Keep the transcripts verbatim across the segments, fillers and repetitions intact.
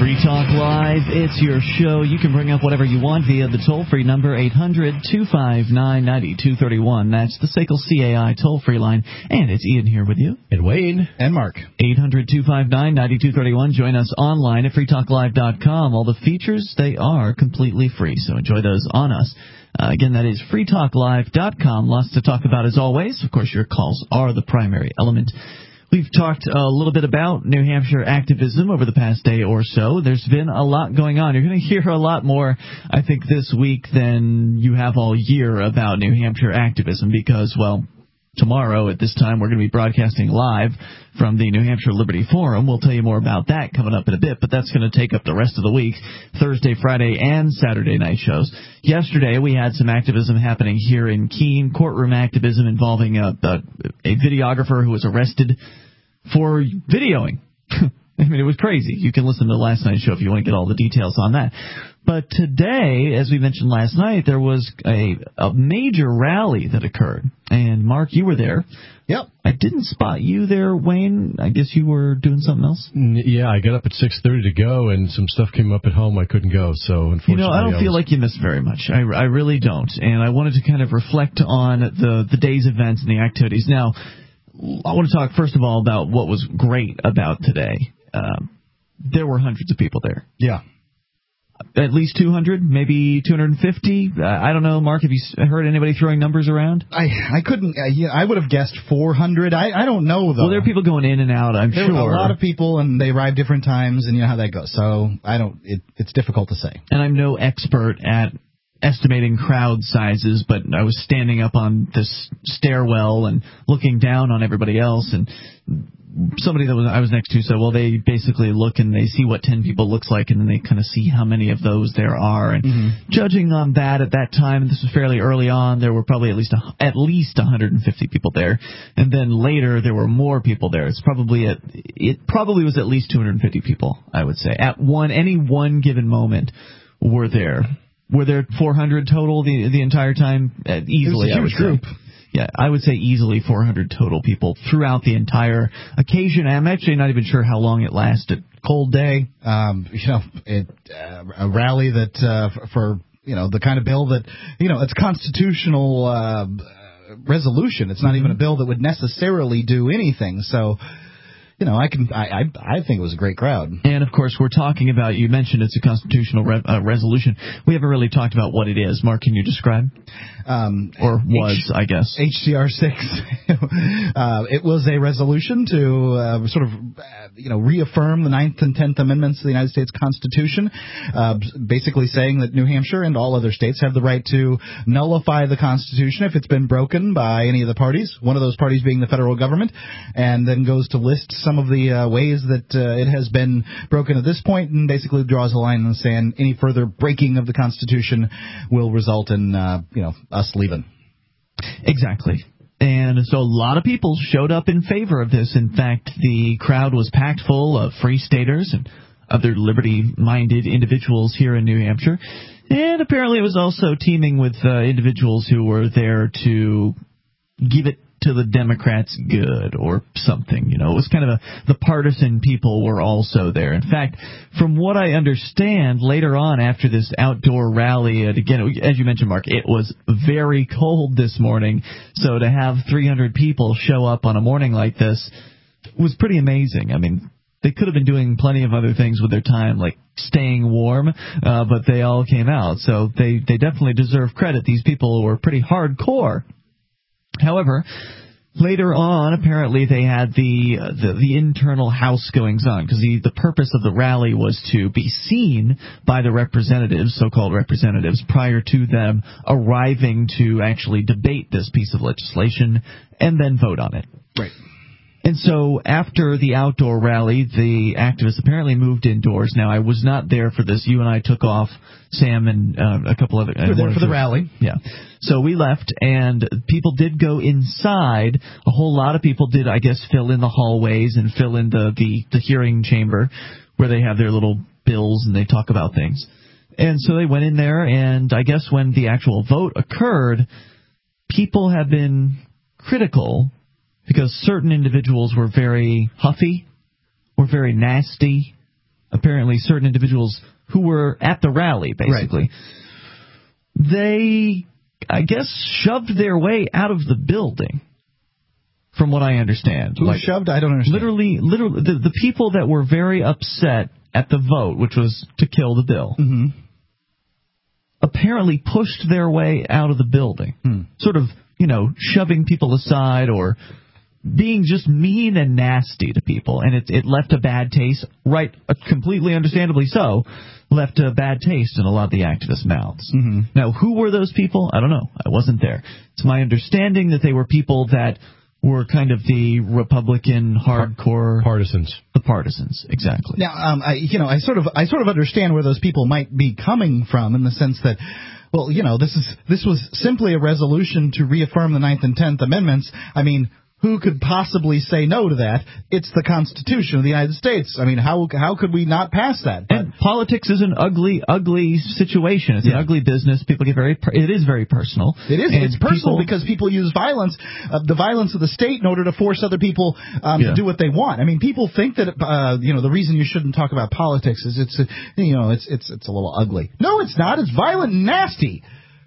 Free Talk Live, it's your show. You can bring up whatever you want via the toll-free number eight hundred two five nine nine two three one. That's the S A C L C A I toll-free line. And it's Ian here with you. And Wayne. And Mark. eight hundred two five nine nine two three one. Join us online at free talk live dot com. All the features, they are completely free, so enjoy those on us. Uh, again, that is free talk live dot com. Lots to talk about as always. Of course, your calls are the primary element. We've talked a little bit about New Hampshire activism over the past day or so. There's been a lot going on. You're going to hear a lot more, I think, this week than you have all year about New Hampshire activism because, well, tomorrow at this time we're going to be broadcasting live from the New Hampshire Liberty Forum. We'll tell you more about that coming up in a bit, but that's going to take up the rest of the week, Thursday, Friday, and Saturday night shows. Yesterday we had some activism happening here in Keene, courtroom activism involving a, a, a videographer who was arrested for videoing. I mean, it was crazy. You can listen to last night's show if you want to get all the details on that. But today, as we mentioned last night, there was a, a major rally that occurred. And, Mark, you were there. Yep. I didn't spot you there, Wayne. I guess you were doing something else? Yeah, I got up at six thirty to go, and some stuff came up at home. I couldn't go, so unfortunately... You know, I don't I feel was... like you missed very much. I, I really don't. And I wanted to kind of reflect on the, the day's events and the activities. Now, I want to talk, first of all, about what was great about today. Um, there were hundreds of people there. Yeah. At least two hundred, maybe two hundred fifty. Uh, I don't know, Mark, have you heard anybody throwing numbers around? I I couldn't, uh, yeah, I would have guessed four hundred. I, I don't know, though. Well, there are people going in and out, I'm there sure. There were a lot of people, and they arrive different times, and you know how that goes. So I don't, it, it's difficult to say. And I'm no expert at estimating crowd sizes, but I was standing up on this stairwell and looking down on everybody else, and somebody that was I was next to said, well, they basically look and they see what ten people looks like, and then they kind of see how many of those there are. And mm-hmm. judging on that at that time, and this was fairly early on, there were probably at least a, at least one hundred fifty people there. And then later there were more people there. It's probably at, it probably was at least two hundred fifty people, I would say. At one any one given moment were there. Were there four hundred total the the entire time? Uh, easily, it was a huge I would group. Say. Yeah, I would say easily four hundred total people throughout the entire occasion. I'm actually not even sure how long it lasted. Cold day. Um, you know, it, uh, a rally that uh, for, for, you know, the kind of bill that, you know, it's constitutional uh, resolution. It's not mm-hmm. even a bill that would necessarily do anything. So, you know, I can. I, I I think it was a great crowd. And, of course, we're talking about, you mentioned it's a constitutional re- uh, resolution. We haven't really talked about what it is. Mark, can you describe? Um, or was, H- I guess. H C R six. uh, it was a resolution to uh, sort of, uh, you know, reaffirm the Ninth and Tenth Amendments of the United States Constitution, uh, basically saying that New Hampshire and all other states have the right to nullify the Constitution if it's been broken by any of the parties, one of those parties being the federal government, and then goes to list some of the uh, ways that uh, it has been broken at this point, and basically draws a line in the sand. Any further breaking of the Constitution will result in, uh, you know, us leaving. Exactly. And so a lot of people showed up in favor of this. In fact, the crowd was packed full of Free Staters and other liberty-minded individuals here in New Hampshire. And apparently it was also teeming with uh, individuals who were there to give it to the Democrats good or something. You know, it was kind of a, the partisan people were also there. In fact, from what I understand, later on after this outdoor rally, and again, as you mentioned, Mark, it was very cold this morning, so to have three hundred people show up on a morning like this was pretty amazing. I mean, they could have been doing plenty of other things with their time, like staying warm, uh, but they all came out, so they, they definitely deserve credit. These people were pretty hardcore. However, later on, apparently they had the uh, the, the internal House goings on, because the, the purpose of the rally was to be seen by the representatives, so-called representatives, prior to them arriving to actually debate this piece of legislation and then vote on it. Right. And so after the outdoor rally, the activists apparently moved indoors. Now, I was not there for this. You and I took off, Sam and uh, a couple other... We were there for the rally. Yeah. So we left, and people did go inside. A whole lot of people did, I guess, fill in the hallways and fill in the, the, the hearing chamber where they have their little bills and they talk about things. And so they went in there, and I guess when the actual vote occurred, people have been critical because certain individuals were very huffy, were very nasty, apparently certain individuals who were at the rally, basically. Right. They, I guess, shoved their way out of the building, from what I understand. Who like, shoved? I don't understand. Literally, literally the, the people that were very upset at the vote, which was to kill the bill, mm-hmm. apparently pushed their way out of the building, hmm. sort of, you know, shoving people aside or being just mean and nasty to people, and it, it left a bad taste, right, uh, completely understandably so, left a bad taste in a lot of the activists' mouths. Mm-hmm. Now, who were those people? I don't know. I wasn't there. It's my understanding that they were people that were kind of the Republican hardcore partisans. The partisans, exactly. Now, um, I, you know, I sort of, I sort of understand where those people might be coming from, in the sense that, well, you know, this is this was simply a resolution to reaffirm the Ninth and Tenth Amendments. I mean, who could possibly say no to that? It's the Constitution of the United States. I mean, how how could we not pass that? But, and politics is an ugly, ugly situation. It's yeah. an ugly business. People get very. It is very personal. It is. And it's personal people, because people use violence, uh, the violence of the state, in order to force other people um, yeah. to do what they want. I mean, people think that uh, you know the reason you shouldn't talk about politics is it's uh, you know it's it's it's a little ugly. No, it's not. It's violent and nasty.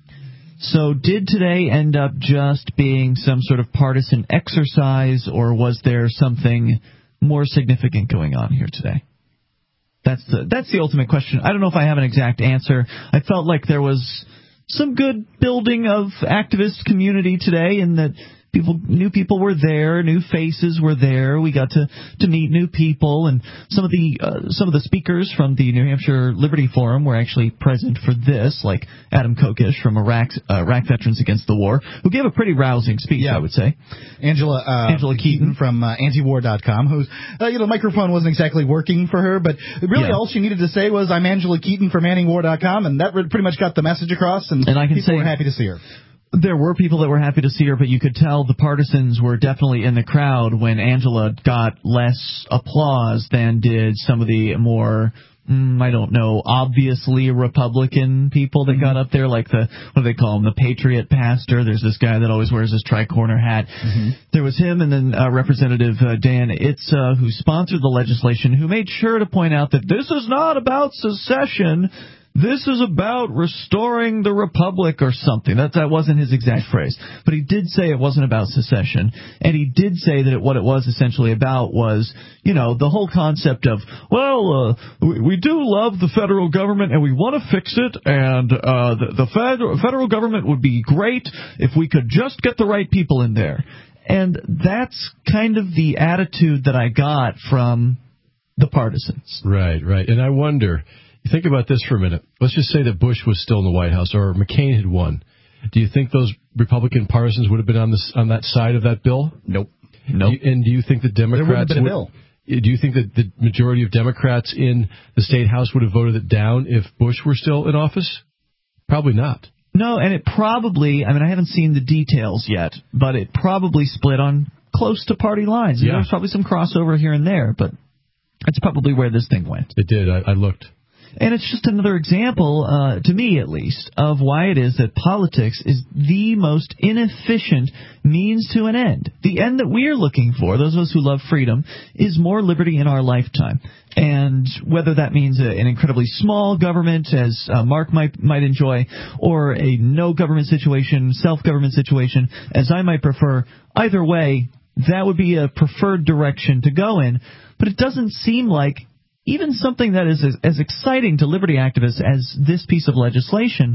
So did today end up just being some sort of partisan exercise, or was there something more significant going on here today? That's the that's the ultimate question. I don't know if I have an exact answer. I felt like there was some good building of activist community today, in that people, new people were there, new faces were there. We got to, to meet new people, and some of the uh, some of the speakers from the New Hampshire Liberty Forum were actually present for this, like Adam Kokesh from Iraq, uh, Iraq Veterans Against the War, who gave a pretty rousing speech, yeah. I would say. Angela uh, Angela Keaton, Keaton from uh, antiwar dot com, who's uh, you know, the microphone wasn't exactly working for her, but really yeah. all she needed to say was, "I'm Angela Keaton from antiwar dot com," and that pretty much got the message across, and, and I can people say, were happy to see her. There were people that were happy to see her, but you could tell the partisans were definitely in the crowd when Angela got less applause than did some of the more, mm, I don't know, obviously Republican people that got up there, like the, what do they call him, the Patriot pastor. There's this guy that always wears this tri-corner hat. Mm-hmm. There was him, and then uh, Representative uh, Dan Itza, who sponsored the legislation, who made sure to point out that this is not about secession. This is about restoring the republic or something. That that wasn't his exact phrase. But he did say it wasn't about secession. And he did say that it, what it was essentially about was, you know, the whole concept of, well, uh, we, we do love the federal government and we want to fix it. And uh, the, the federal, federal government would be great if we could just get the right people in there. And that's kind of the attitude that I got from the partisans. Right, right. And I wonder... Think about this for a minute. Let's just say that Bush was still in the White House, or McCain had won. Do you think those Republican partisans would have been on this on that side of that bill? Nope. Nope. Do you, and do you think the Democrats there wouldn't have been a bill? Would, do you think that the majority of Democrats in the state house would have voted it down if Bush were still in office? Probably not. No, and it probably, I mean, I haven't seen the details yet, but it probably split on close to party lines. Yeah. There was probably some crossover here and there, but that's probably where this thing went. It did. I, I looked. And it's just another example, uh, to me at least, of why it is that politics is the most inefficient means to an end. The end that we're looking for, those of us who love freedom, is more liberty in our lifetime. And whether that means a, an incredibly small government, as uh, Mark might might enjoy, or a no-government situation, self-government situation, as I might prefer, either way, that would be a preferred direction to go in. But it doesn't seem like even something that is as, as exciting to liberty activists as this piece of legislation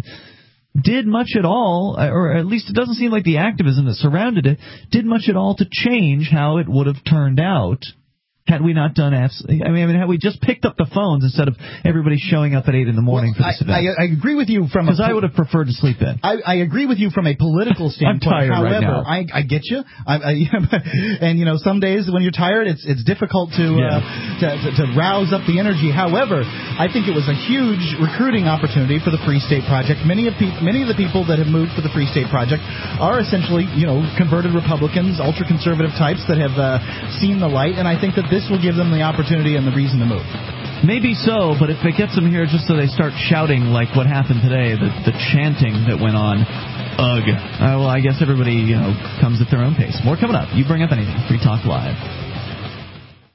did much at all, or at least it doesn't seem like the activism that surrounded it did much at all to change how it would have turned out had we not done absolutely. I mean, I mean, had we just picked up the phones instead of everybody showing up at eight in the morning well, for this I, event. I, I agree with you from because I would have preferred to sleep in. I, I agree with you from a political standpoint. I'm tired However, right now. I, I get you. I, I, and you know, some days when you're tired, it's it's difficult to, yeah. uh, to, to to rouse up the energy. However, I think it was a huge recruiting opportunity for the Free State Project. Many of pe- many of the people that have moved for the Free State Project are essentially, you know, converted Republicans, ultra conservative types that have uh, seen the light, and I think that this will give them the opportunity and the reason to move. Maybe so, but if it gets them here just so they start shouting like what happened today, the, the chanting that went on, ugh. Uh, well, I guess everybody, you know, comes at their own pace. More coming up. You bring up anything. Free Talk Live.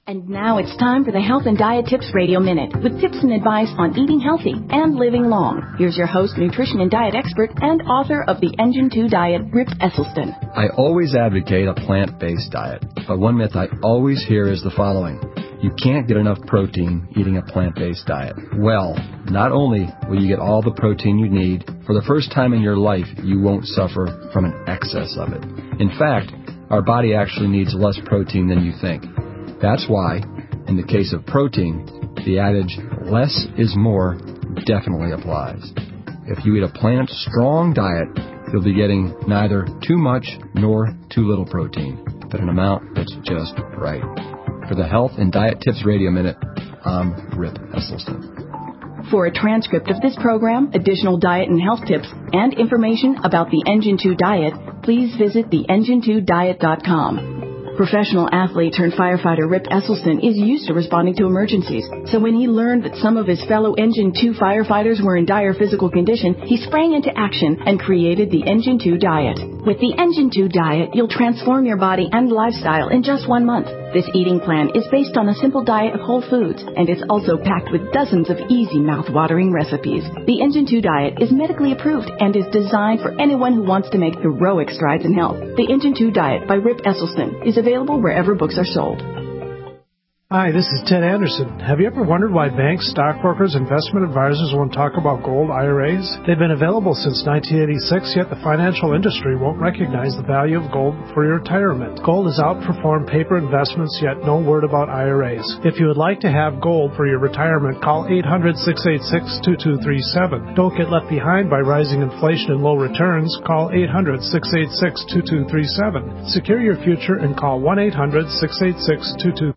And now it's time for the Health and Diet Tips Radio Minute with tips and advice on eating healthy and living long. Here's your host, nutrition and diet expert, and author of the Engine two Diet, Rip Esselstyn. I always advocate a plant-based diet, but one myth I always hear is the following. You can't get enough protein eating a plant-based diet. Well, not only will you get all the protein you need, for the first time in your life, you won't suffer from an excess of it. In fact, our body actually needs less protein than you think. That's why, in the case of protein, the adage, less is more, definitely applies. If you eat a plant-strong diet, you'll be getting neither too much nor too little protein, but an amount that's just right. For the Health and Diet Tips Radio Minute, I'm Rip Esselstyn. For a transcript of this program, additional diet and health tips, and information about the Engine two Diet, please visit the engine two diet dot com. Professional athlete turned firefighter Rip Esselstyn is used to responding to emergencies. So when he learned that some of his fellow Engine two firefighters were in dire physical condition, he sprang into action and created the Engine two Diet. With the Engine two Diet, you'll transform your body and lifestyle in just one month. This eating plan is based on a simple diet of whole foods, and it's also packed with dozens of easy mouth-watering recipes. The Engine two Diet is medically approved and is designed for anyone who wants to make heroic strides in health. The Engine two Diet by Rip Esselstyn is available wherever books are sold. Hi, this is Ted Anderson. Have you ever wondered why banks, stockbrokers, investment advisors won't talk about gold I R As? They've been available since nineteen eighty-six, yet the financial industry won't recognize the value of gold for your retirement. Gold has outperformed paper investments, yet no word about I R As. If you would like to have gold for your retirement, call eight hundred, six eight six, two two three seven. Don't get left behind by rising inflation and low returns. Call eight hundred, six eight six, two two three seven. Secure your future and call one eight hundred, six eight six, two two three seven.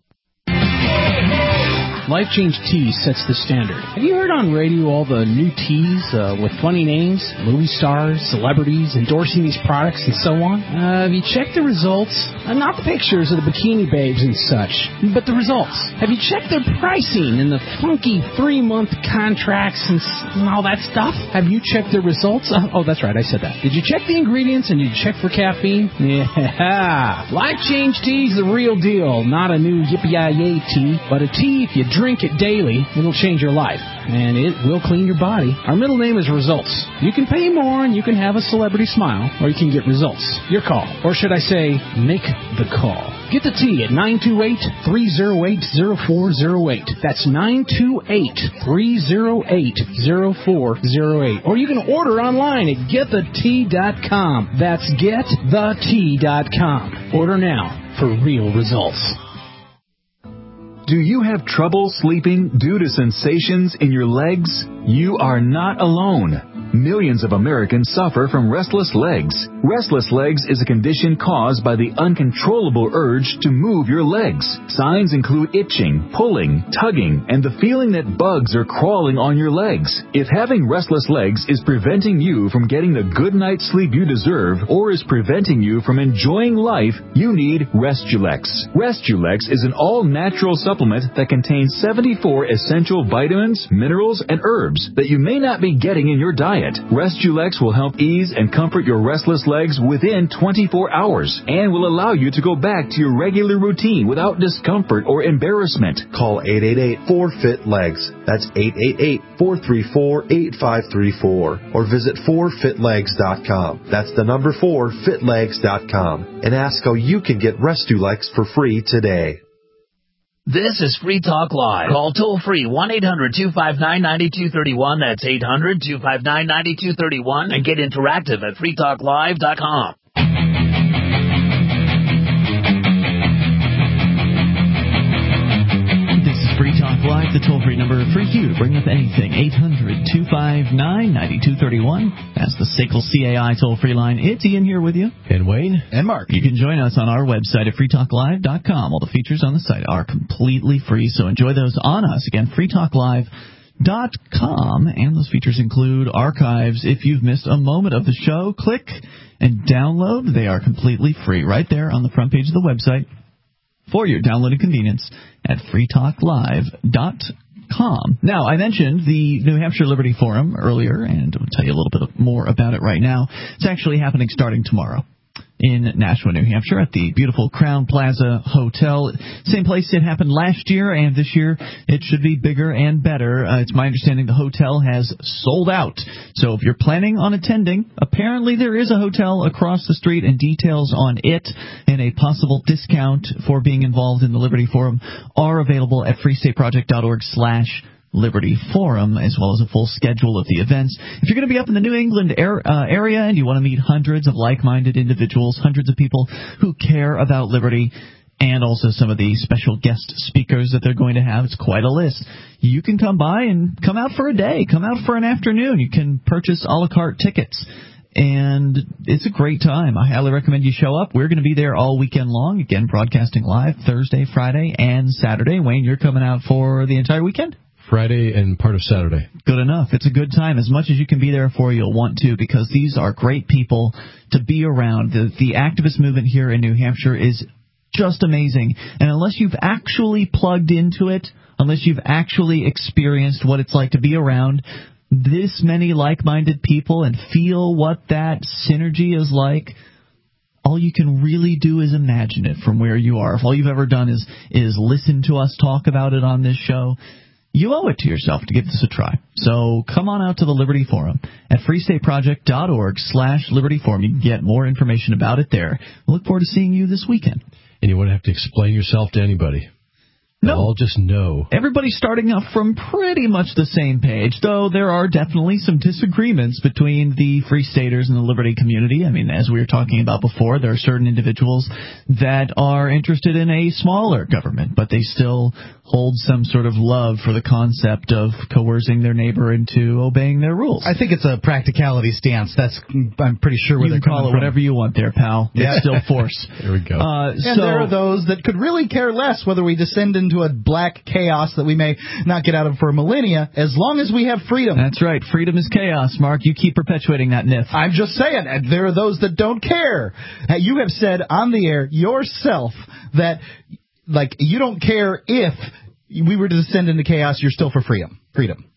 Life Change Tea sets the standard. Have you heard on radio all the new teas uh, with funny names, movie stars, celebrities endorsing these products and so on? Uh, have you checked the results? Uh, not the pictures of the bikini babes and such, but the results. Have you checked their pricing and the funky three-month contracts and, and all that stuff? Have you checked their results? Uh, oh, that's right, I said that. Did you check the ingredients and did you check for caffeine? Yeah. Life Change Tea is the real deal, not a new yippee-yi-yay tea, but a tea if you drink it daily, it'll change your life, and it will clean your body. Our middle name is Results. You can pay more, and you can have a celebrity smile, or you can get results. Your call. Or should I say, make the call. Get the tea at nine two eight, three oh eight, oh four oh eight. That's nine two eight, three oh eight, oh four oh eight. Or you can order online at get the tea dot com. That's get the tea dot com. Order now for real results. Do you have trouble sleeping due to sensations in your legs? You are not alone. Millions of Americans suffer from restless legs. Restless legs is a condition caused by the uncontrollable urge to move your legs. Signs include itching, pulling, tugging, and the feeling that bugs are crawling on your legs. If having restless legs is preventing you from getting the good night's sleep you deserve or is preventing you from enjoying life, you need Restulex. Restulex is an all-natural supplement that contains seventy-four essential vitamins, minerals, and herbs that you may not be getting in your diet. Restulex will help ease and comfort your restless legs within twenty-four hours and will allow you to go back to your regular routine without discomfort or embarrassment. Call eight eight eight, four, F I T, legs. That's eight eight eight, four three four, eight five three four. Or visit four fit legs dot com. That's the number four, fit legs dot com. And ask how you can get Restulex for free today. This is Free Talk Live. Call toll-free one eight hundred, two five nine, nine two three one. That's eight hundred, two five nine, nine two three one. And get interactive at free talk live dot com. This is Free Talk Live, the toll-free number for you to bring up anything. eight hundred, two five nine, nine two three one. That's the S A C L C A I toll-free line. It's Ian here with you. And Wayne. And Mark. You can join us on our website at free talk live dot com. All the features on the site are completely free, so enjoy those on us. Again, free talk live dot com. And those features include archives. If you've missed a moment of the show, click and download. They are completely free right there on the front page of the website for your downloading convenience at free talk live dot com. Now, I mentioned the New Hampshire Liberty Forum earlier, and I'll tell you a little bit more about it right now. It's actually happening starting tomorrow. in Nashua, New Hampshire, at the beautiful Crown Plaza Hotel. Same place it happened last year, and this year it should be bigger and better. Uh, it's my understanding the hotel has sold out. So if you're planning on attending, apparently there is a hotel across the street, and details on it and a possible discount for being involved in the Liberty Forum are available at freestateproject.org slash Liberty Forum, as well as a full schedule of the events. If you're going to be up in the New England air, uh, area and you want to meet hundreds of like-minded individuals, hundreds of people who care about liberty, and also some of the special guest speakers that they're going to have, it's quite a list. You can come by and come out for a day, come out for an afternoon. You can purchase a la carte tickets, and it's a great time. I highly recommend you show up. We're going to be there all weekend long, again, broadcasting live Thursday, Friday, and Saturday. Wayne, you're coming out for the entire weekend? Friday and part of Saturday. Good enough. It's a good time. As much as you can be there for, you'll want to, because these are great people to be around. The, the activist movement here in New Hampshire is just amazing. And unless you've actually plugged into it, unless you've actually experienced what it's like to be around this many like-minded people and feel what that synergy is like, all you can really do is imagine it from where you are. If all you've ever done is, is listen to us talk about it on this show, you owe it to yourself to give this a try. So come on out to the Liberty Forum at freestateproject.org slash Liberty Forum. You can get more information about it there. We look forward to seeing you this weekend. And you won't have to explain yourself to anybody. No. They'll all just know. Everybody's starting off from pretty much the same page, though there are definitely some disagreements between the Free Staters and the Liberty community. I mean, as we were talking about before, there are certain individuals that are interested in a smaller government, but they still hold some sort of love for the concept of coercing their neighbor into obeying their rules. I think it's a practicality stance. That's I'm pretty sure where you they're can call it from. whatever you want there, pal. Yeah. It's still force. There we go. Uh, and so, there are those that could really care less whether we descend into a black chaos that we may not get out of for millennia, as long as we have freedom. That's right. Freedom is chaos, Mark. You keep perpetuating that myth. I'm just saying, and there are those that don't care. You have said on the air yourself that, like, you don't care if we were to descend into chaos, you're still for freedom. Freedom.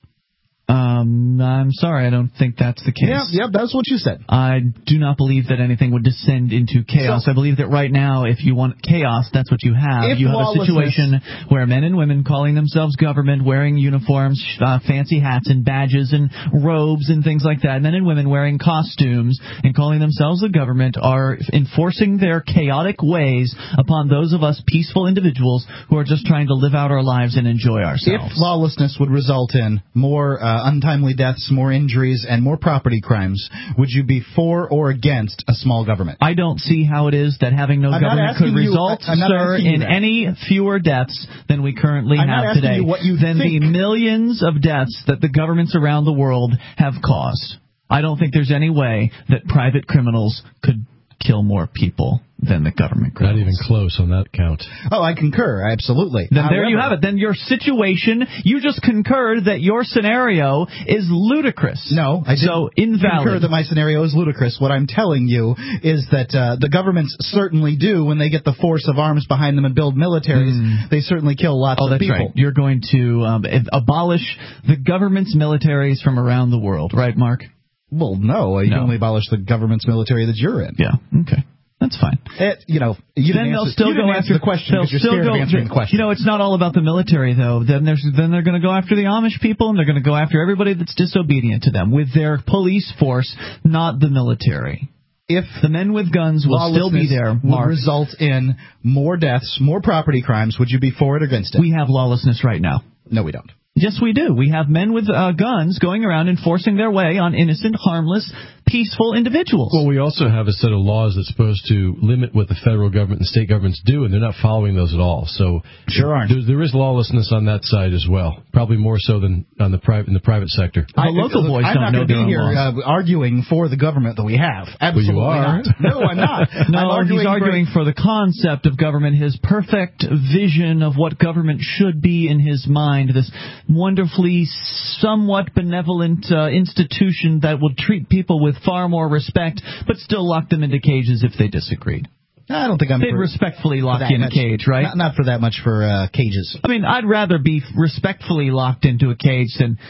Um, I'm sorry, I don't think that's the case. Yeah, yeah, that's what you said. I do not believe that anything would descend into chaos. So, I believe that right now, if you want chaos, that's what you have. You have a situation where men and women calling themselves government, wearing uniforms, uh, fancy hats and badges and robes and things like that, men and women wearing costumes and calling themselves the government are enforcing their chaotic ways upon those of us peaceful individuals who are just trying to live out our lives and enjoy ourselves. If lawlessness would result in more uh, untimely deaths, more injuries, and more property crimes, would you be for or against a small government? I don't see how it is that having no I'm government could you, result, sir, in that. any fewer deaths than we currently I'm have today, you what you than think. the millions of deaths that the governments around the world have caused. I don't think there's any way that private criminals could kill more people than the government criminals. Not even close on that count. Oh, I concur, absolutely. Then However, there you have it. Then your situation, you just concurred that your scenario is ludicrous. No, I didn't so invalid. concur that my scenario is ludicrous. What I'm telling you is that uh, the governments certainly do, when they get the force of arms behind them and build militaries, mm. they certainly kill lots oh, of that's people. Right. You're going to um, abolish the government's militaries from around the world, right, Mark? Well, no. You no. can only abolish the government's military that you're in. Yeah, okay. That's fine. It, you know, you then they'll answer, still you go answer after the question they'll because you're still scared go, of answering the question. You know, it's not all about the military, though. Then there's then they're going to go after the Amish people, and they're going to go after everybody that's disobedient to them with their police force, not the military. If the men with guns will still be there, would Mark, result in more deaths, more property crimes, would you be for it or against it? We have lawlessness right now. No, we don't. Yes, we do. We have men with uh, guns going around enforcing their way on innocent, harmless, peaceful individuals. Well, we also have a set of laws that's supposed to limit what the federal government and state governments do, and they're not following those at all. So sure aren't. There, there is lawlessness on that side as well, probably more so than on the private in the private sector. The I, local boys I'm don't not know going to be here uh, arguing for the government that we have. Absolutely well, you are. not. No, I'm not. no, I'm arguing he's arguing for, for the concept of government, his perfect vision of what government should be in his mind, this wonderfully somewhat benevolent uh, institution that will treat people with far more respect, but still lock them into cages if they disagreed. I don't think I'm They'd for, respectfully lock for you in much, a cage, right? Not, not for that much for uh, cages. I mean, I'd rather be respectfully locked into a cage than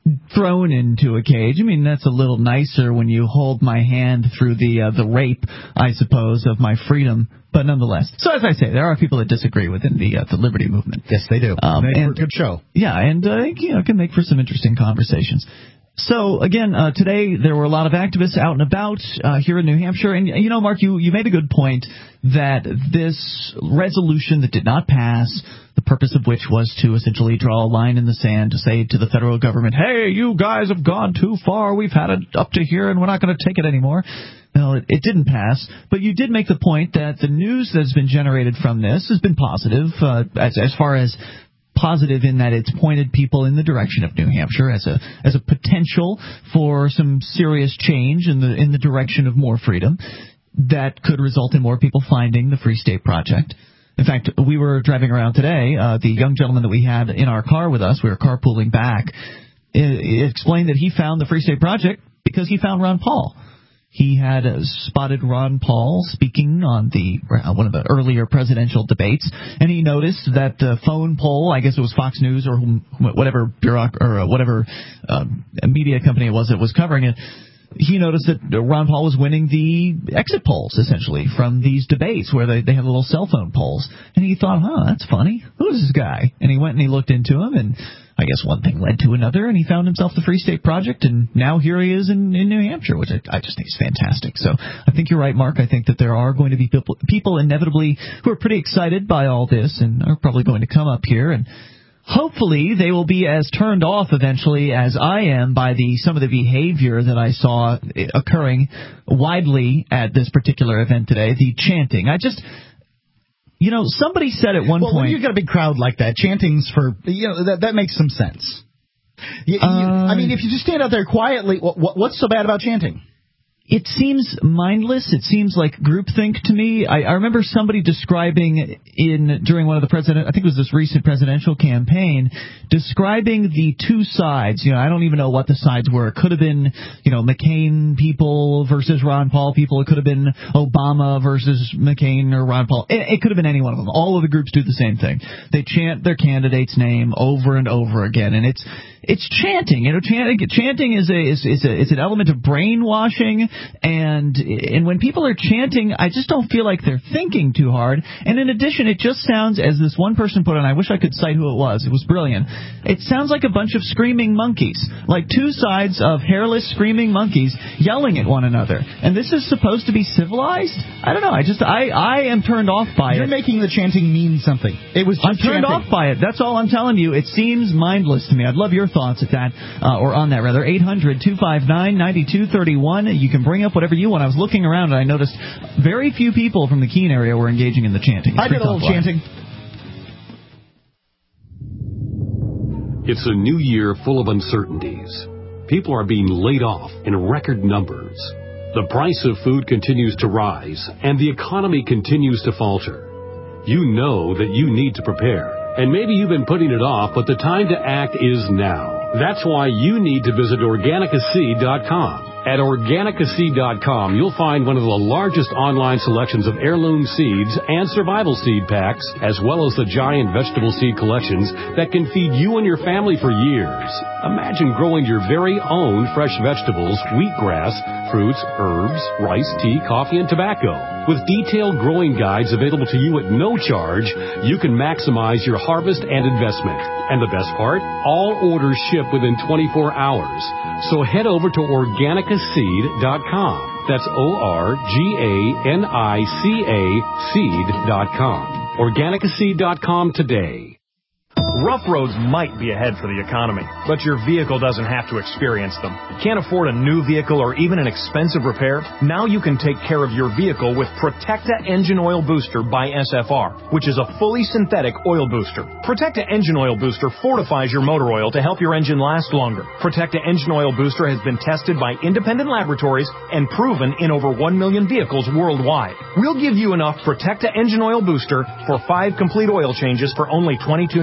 thrown into a cage. I mean, that's a little nicer when you hold my hand through the uh, the rape, I suppose, of my freedom. But nonetheless, so as I say, there are people that disagree within the uh, the liberty movement. Yes, they do. Um, they and, a good show. Yeah, and uh, you know, can make for some interesting conversations. So, again, uh, today there were a lot of activists out and about uh, here in New Hampshire. And, you know, Mark, you, you made a good point that this resolution that did not pass, the purpose of which was to essentially draw a line in the sand to say to the federal government, hey, you guys have gone too far. We've had it up to here, and we're not going to take it anymore. No, it, it didn't pass. But you did make the point that the news that's been generated from this has been positive uh, as, as far as positive in that it's pointed people in the direction of New Hampshire as a as a potential for some serious change in the in the direction of more freedom that could result in more people finding the Free State Project. In fact, we were driving around today. Uh, the young gentleman that we had in our car with us, we were carpooling back, it, it explained that he found the Free State Project because he found Ron Paul. He had uh, spotted Ron Paul speaking on the uh, one of the earlier presidential debates, and he noticed that the phone poll, I guess it was Fox News or whatever bureau or uh, whatever uh, media company it was that was covering it, he noticed that Ron Paul was winning the exit polls, essentially, from these debates where they, they have little cell phone polls. And he thought, huh, that's funny. Who is this guy? And he went and he looked into him, and I guess one thing led to another, and he found himself the Free State Project, and now here he is in, in New Hampshire, which I, I just think is fantastic. So I think you're right, Mark. I think that there are going to be people, people inevitably who are pretty excited by all this and are probably going to come up here, and hopefully they will be as turned off eventually as I am by the some of the behavior that I saw occurring widely at this particular event today, the chanting. I just... You know, somebody said at one well, point... Well, you've got a big crowd like that. Chanting's for... You know, that, that makes some sense. You, uh, you, I mean, if you just stand out there quietly, what, what's so bad about chanting? It seems mindless. It seems like groupthink to me. I, I remember somebody describing in during one of the president, I think it was this recent presidential campaign, describing the two sides. You know, I don't even know what the sides were. It could have been, you know, McCain people versus Ron Paul people. It could have been Obama versus McCain or Ron Paul. It, it could have been any one of them. All of the groups do the same thing. They chant their candidate's name over and over again, and it's it's chanting. You know, chanting, chanting is a is, is a it's an element of brainwashing. And and when people are chanting, I just don't feel like they're thinking too hard. And in addition, it just sounds, as this one person put it, and I wish I could cite who it was. It was brilliant. It sounds like a bunch of screaming monkeys, like two sides of hairless screaming monkeys yelling at one another. And this is supposed to be civilized? I don't know. I just I, I am turned off by You're it. You're making the chanting mean something. It was just I'm turned chanting. off by it. That's all I'm telling you. It seems mindless to me. I'd love your thoughts at that, uh, or on that rather. eight hundred two five nine nine two three one. You can bring up whatever you want. I was looking around and I noticed very few people from the Keene area were engaging in the chanting. I did a little chanting. It's a new year full of uncertainties. People are being laid off in record numbers. The price of food continues to rise, and the economy continues to falter. You know that you need to prepare, and maybe you've been putting it off, but the time to act is now. That's why you need to visit Organica Seed dot com. At Organica Seed dot com, you'll find one of the largest online selections of heirloom seeds and survival seed packs, as well as the giant vegetable seed collections that can feed you and your family for years. Imagine growing your very own fresh vegetables, wheatgrass, fruits, herbs, rice, tea, coffee, and tobacco. With detailed growing guides available to you at no charge, you can maximize your harvest and investment. And the best part? All orders ship within twenty-four hours. So head over to Organica Seed dot com. That's O R G A N I C A Seed dot com. Organica Seed dot com today. Rough roads might be ahead for the economy, but your vehicle doesn't have to experience them. Can't afford a new vehicle or even an expensive repair? Now you can take care of your vehicle with Protecta Engine Oil Booster by S F R, which is a fully synthetic oil booster. Protecta Engine Oil Booster fortifies your motor oil to help your engine last longer. Protecta Engine Oil Booster has been tested by independent laboratories and proven in over one million vehicles worldwide. We'll give you enough Protecta Engine Oil Booster for five complete oil changes for only twenty-two ninety-five.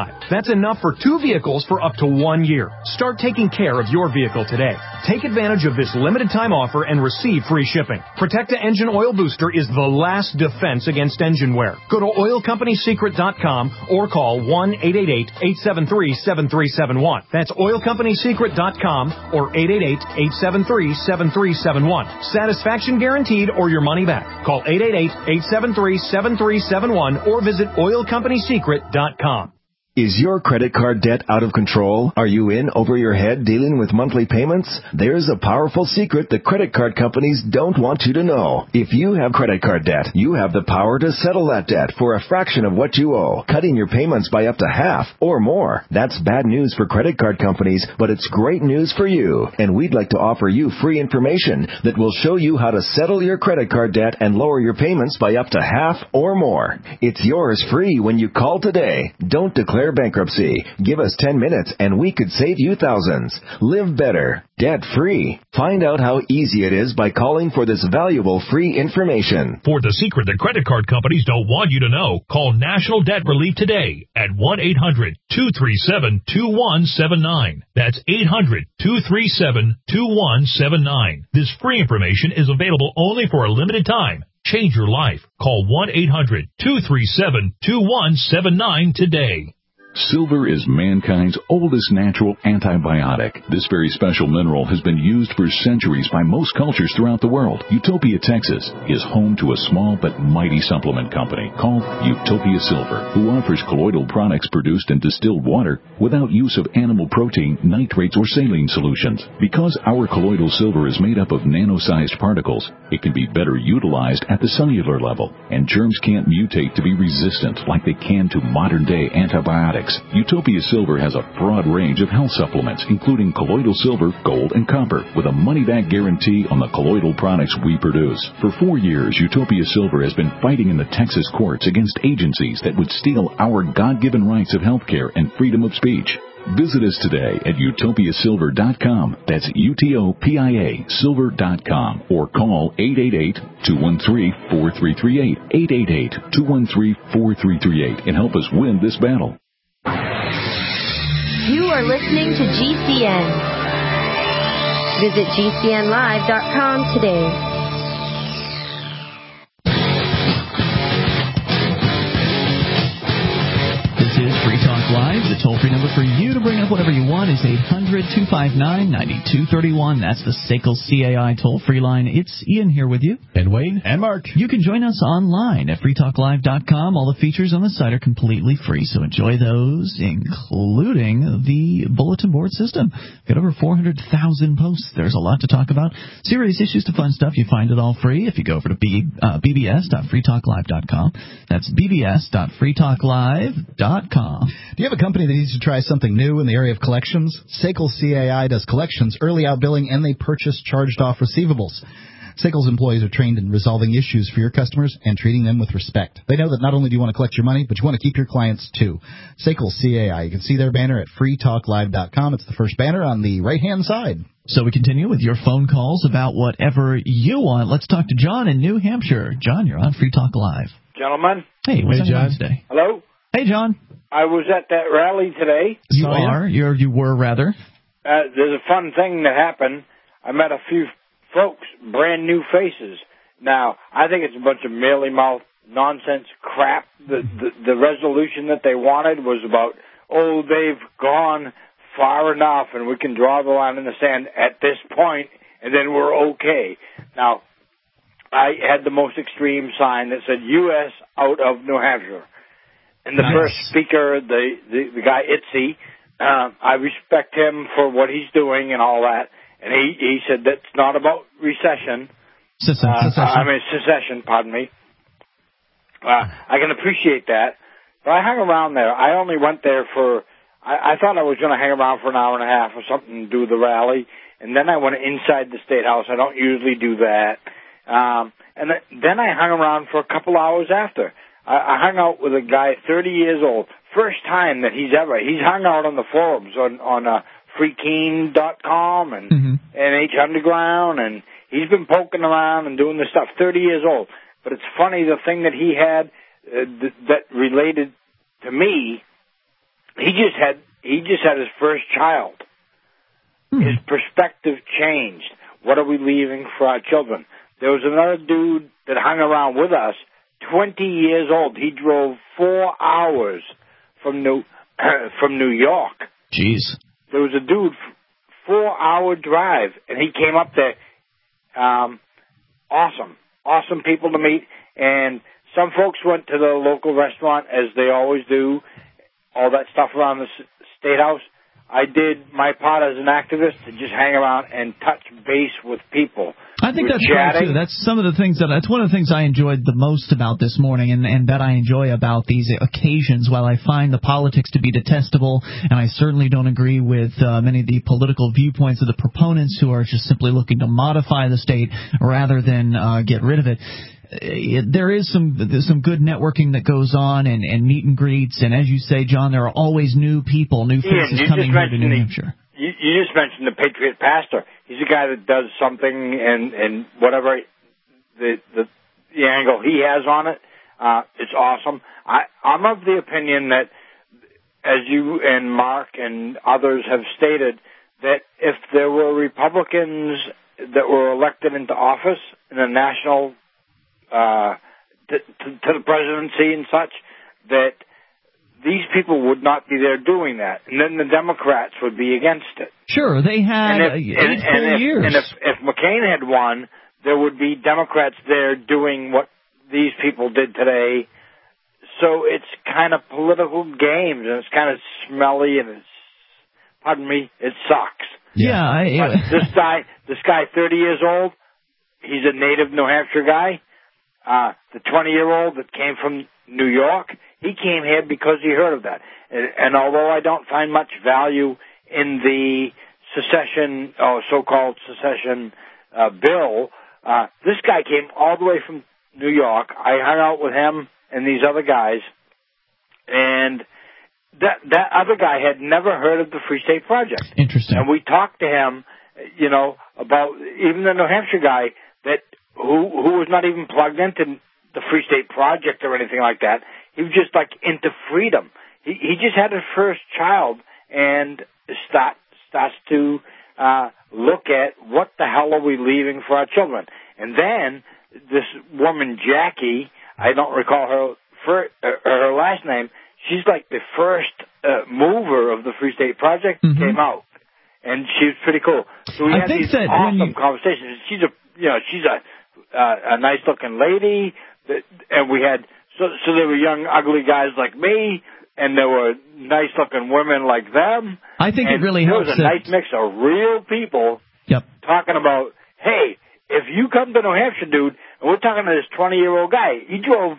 five. That's enough for two vehicles for up to one year. Start taking care of your vehicle today. Take advantage of this limited time offer and receive free shipping. Protecta Engine Oil Booster is the last defense against engine wear. Go to oil company secret dot com or call one eight eight eight, eight seven three, seven three seven one. That's oil company secret dot com or eight eight eight, eight seven three, seven three seven one. Satisfaction guaranteed or your money back. Call eight eight eight, eight seven three, seven three seven one or visit oil company secret dot com. Is your credit card debt out of control? Are you in over your head dealing with monthly payments? There's a powerful secret the credit card companies don't want you to know. If you have credit card debt, you have the power to settle that debt for a fraction of what you owe, cutting your payments by up to half or more. That's bad news for credit card companies, but it's great news for you. And we'd like to offer you free information that will show you how to settle your credit card debt and lower your payments by up to half or more. It's yours free when you call today. Don't declare bankruptcy. Give us ten minutes and we could save you thousands. Live better, debt-free. Find out how easy it is by calling for this valuable free information. For the secret that credit card companies don't want you to know, call National Debt Relief today at one eight hundred, two three seven, two one seven nine. That's eight hundred, two three seven, two one seven nine. This free information is available only for a limited time. Change your life. Call one eight hundred, two three seven, two one seven nine today. Silver is mankind's oldest natural antibiotic. This very special mineral has been used for centuries by most cultures throughout the world. Utopia, Texas is home to a small but mighty supplement company called Utopia Silver, who offers colloidal products produced in distilled water without use of animal protein, nitrates, or saline solutions. Because our colloidal silver is made up of nano-sized particles, it can be better utilized at the cellular level, and germs can't mutate to be resistant like they can to modern-day antibiotics. Utopia Silver has a broad range of health supplements, including colloidal silver, gold, and copper, with a money-back guarantee on the colloidal products we produce. For four years, Utopia Silver has been fighting in the Texas courts against agencies that would steal our God-given rights of health care and freedom of speech. Visit us today at utopia silver dot com. That's U T O P I A silver dot com. Or call eight eight eight, two one three, four three three eight, eight eight eight, two one three, four three three eight, and help us win this battle. You are listening to G C N. Visit G C N live dot com today. This is Free Talk Live. The toll-free number for you to bring up whatever you want is eight hundred, two five nine, nine two three one. That's the S A C L C A I toll-free line. It's Ian here with you. And Wayne. And Mark. You can join us online at free talk live dot com. All the features on the site are completely free, so enjoy those, including the bulletin board system. Got over four hundred thousand posts. There's a lot to talk about. Serious issues to fun stuff. You find it all free if you go over to b, uh, b b s dot free talk live dot com. That's b b s dot free talk live dot com. Do you have a company that needs to try something new in the area of collections? S A C L C A I does collections, early out billing, and they purchase charged-off receivables. S A C L's employees are trained in resolving issues for your customers and treating them with respect. They know that not only do you want to collect your money, but you want to keep your clients, too. S A C L C A I. You can see their banner at free talk live dot com. It's the first banner on the right-hand side. So we continue with your phone calls about whatever you want. Let's talk to John in New Hampshire. John, you're on Free Talk Live. Gentlemen. Hey, what's hey, on John. today? Hello? Hey, John. I was at that rally today. You are. You're, you were, rather. Uh, there's a fun thing that happened. I met a few folks, brand new faces. Now, I think it's a bunch of mealy-mouth nonsense crap. The, the, the resolution that they wanted was about, oh, they've gone far enough and we can draw the line in the sand at this point and then we're okay. Now, I had the most extreme sign that said U S out of New Hampshire. And the nice. first speaker, the, the, the guy Itzy, uh, I respect him for what he's doing and all that. And he, he said that's not about recession. Secession. Uh, I mean, secession, pardon me. Uh, I can appreciate that. But I hung around there. I only went there for, I, I thought I was going to hang around for an hour and a half or something to do the rally. And then I went inside the State House. I don't usually do that. Um, and th- then I hung around for a couple hours after. I hung out with a guy thirty years old. First time that he's ever, he's hung out on the forums on, on uh, free keen dot com and mm-hmm. N H Underground, and he's been poking around and doing this stuff, thirty years old. But it's funny, the thing that he had uh, th- that related to me he just had he just had his first child. Hmm. His perspective changed. What are we leaving for our children? There was another dude that hung around with us, twenty years old. He drove four hours from New from New York. Jeez. There was a dude, four-hour drive, and he came up there. Um, awesome, awesome people to meet. And some folks went to the local restaurant, as they always do, all that stuff around the State House. I did my part as an activist to just hang around and touch base with people. I think We're that's chatting. great, too. That's some of the things that, that's one of the things I enjoyed the most about this morning, and, and that I enjoy about these occasions. While I find the politics to be detestable, and I certainly don't agree with uh, many of the political viewpoints of the proponents who are just simply looking to modify the state rather than uh, get rid of it, It, there is some there's some good networking that goes on, and, and meet and greets, and as you say, John, there are always new people, new faces Ian, coming here to New the, Hampshire. You, you just mentioned the Patriot Pastor. He's a guy that does something, and, and whatever the, the the angle he has on it, uh, it's awesome. I, I'm of the opinion that, as you and Mark and others have stated, that if there were Republicans that were elected into office in a national Uh, to, to, to the presidency and such, that these people would not be there doing that, and then the Democrats would be against it. Sure, they had and if, eight and, full and if, years. And if, if McCain had won, there would be Democrats there doing what these people did today. So it's kind of political games, and it's kind of smelly, and it's, pardon me, it sucks. Yeah, I, but this guy, this guy, thirty years old, he's a native New Hampshire guy. Uh, the twenty-year-old that came from New York, he came here because he heard of that. And, and although I don't find much value in the secession, or so-called secession uh, bill, uh, this guy came all the way from New York. I hung out with him and these other guys, and that that other guy had never heard of the Free State Project. Interesting. And we talked to him, you know, about even the New Hampshire guy that who who was not even plugged into the Free State Project or anything like that. He was just like into freedom. He he just had his first child and start starts to uh, look at what the hell are we leaving for our children. And then this woman Jackie, I don't recall her first, uh, her last name. She's like the first uh, mover of the Free State Project. Mm-hmm. Came out, and she was pretty cool. So we I had think these that awesome when you... conversations. She's a you know she's a Uh, a nice-looking lady, that, and we had so so there were young, ugly guys like me, and there were nice-looking women like them. I think and it really there helps. There was a nice mix of real people yep. talking about, hey, if you come to New Hampshire, dude, and we're talking to this twenty-year-old guy, he drove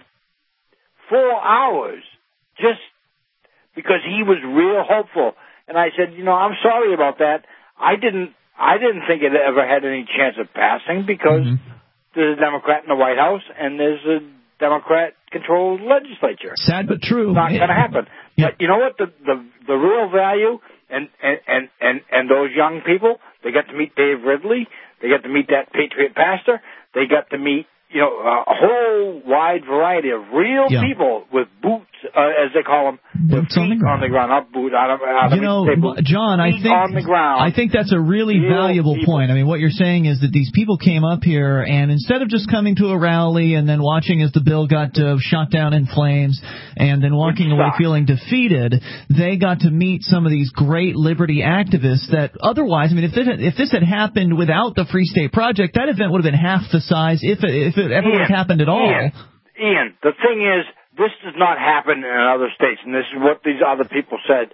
four hours just because he was real hopeful. And I said, you know, I'm sorry about that. I didn't I didn't think it ever had any chance of passing because. Mm-hmm. There's a Democrat in the White House, and there's a Democrat-controlled legislature. Sad but true. It's not going to happen. Yeah. But you know what? The the the real value, and and, and, and and those young people, they got to meet Dave Ridley. They got to meet that Patriot Pastor. They got to meet, you know, a whole wide variety of real yeah. people with boots, uh, as they call them. Boots on the ground. On the ground, not boots. I don't, I don't you know, boots. John, I think on the ground. I think that's a really real valuable people. point. I mean, what you're saying is that these people came up here, and instead of just coming to a rally and then watching as the bill got uh, shot down in flames, and then walking away feeling defeated, they got to meet some of these great liberty activists that otherwise, I mean, if this had, if this had happened without the Free State Project, that event would have been half the size, if it, if it ever Ian, would have happened at all. Ian, Ian, the thing is, this does not happen in other states, and this is what these other people said.